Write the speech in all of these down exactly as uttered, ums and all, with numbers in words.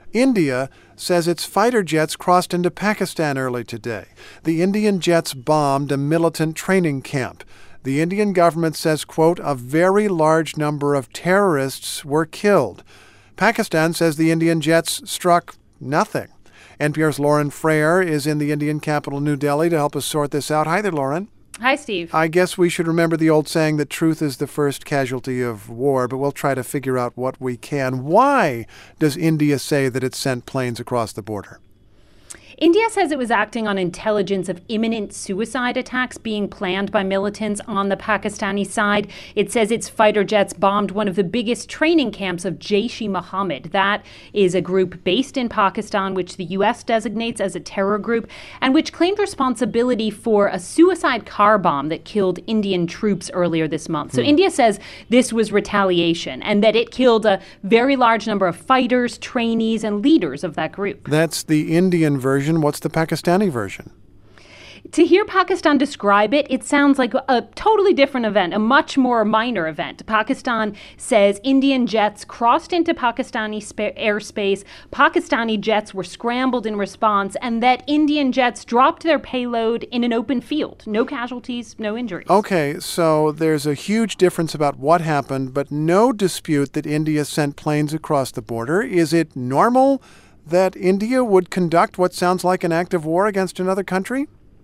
India says its fighter jets crossed into Pakistan early today. The Indian jets bombed a militant training camp. The Indian government says, quote, a very large number of terrorists were killed. Pakistan says the Indian jets struck nothing. N P R's Lauren Frayer is in the Indian capital, New Delhi, to help us sort this out. Hi there, Lauren. Hi, Steve. I guess we should remember the old saying that truth is the first casualty of war, but we'll try to figure out what we can. Why does India say that it sent planes across the border? India says it was acting on intelligence of imminent suicide attacks being planned by militants on the Pakistani side. It says its fighter jets bombed one of the biggest training camps of Jaish-e-Mohammed. That is a group based in Pakistan, which the U S designates as a terror group, and which claimed responsibility for a suicide car bomb that killed Indian troops earlier this month. So hmm. India says this was retaliation and that it killed a very large number of fighters, trainees, and leaders of that group. That's the Indian version. What's the Pakistani version? To hear Pakistan describe it, it sounds like a totally different event, a much more minor event. Pakistan says Indian jets crossed into Pakistani spa- airspace, Pakistani jets were scrambled in response, and that Indian jets dropped their payload in an open field. No casualties, no injuries. Okay, so there's a huge difference about what happened, but no dispute that India sent planes across the border. Is it normal that India would conduct what sounds like an act of war against another country?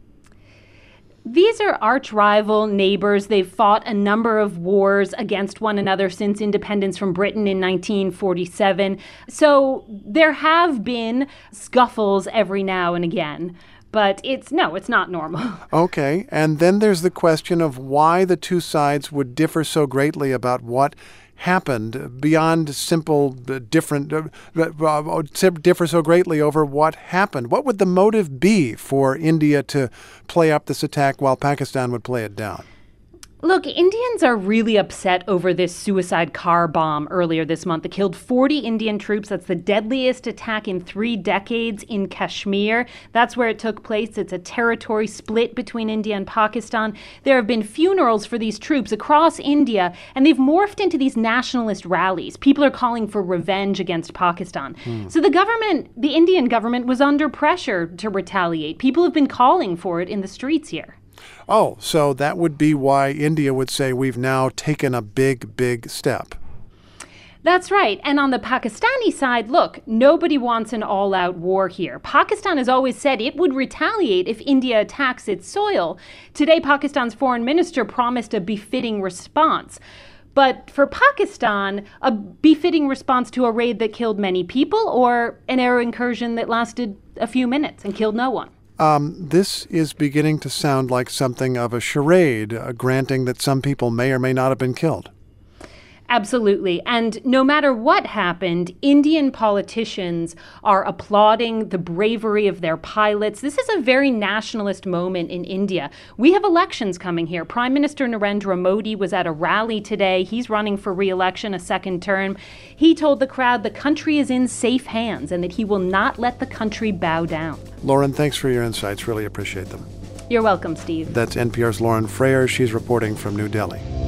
These are arch-rival neighbors. They've fought a number of wars against one another since independence from Britain in nineteen forty-seven. So there have been scuffles every now and again. But it's, no, it's not normal. Okay, and then there's the question of why the two sides would differ so greatly about what happened beyond simple uh, different uh, uh, differ so greatly over what happened. What would the motive be for India to play up this attack while Pakistan would play it down? Look, Indians are really upset over this suicide car bomb earlier this month that killed forty Indian troops. That's the deadliest attack in three decades in Kashmir. That's where it took place. It's a territory split between India and Pakistan. There have been funerals for these troops across India, and they've morphed into these nationalist rallies. People are calling for revenge against Pakistan. Hmm. So the government, the Indian government, was under pressure to retaliate. People have been calling for it in the streets here. Oh, so that would be why India would say we've now taken a big, big step. That's right. And on the Pakistani side, look, nobody wants an all-out war here. Pakistan has always said it would retaliate if India attacks its soil. Today, Pakistan's foreign minister promised a befitting response. But for Pakistan, a befitting response to a raid that killed many people or an air incursion that lasted a few minutes and killed no one? Um, this is beginning to sound like something of a charade, uh, granting that some people may or may not have been killed. Absolutely. And no matter what happened, Indian politicians are applauding the bravery of their pilots. This is a very nationalist moment in India. We have elections coming here. Prime Minister Narendra Modi was at a rally today. He's running for re-election, a second term. He told the crowd the country is in safe hands and that he will not let the country bow down. Lauren, thanks for your insights. Really appreciate them. You're welcome, Steve. That's N P R's Lauren Frayer. She's reporting from New Delhi.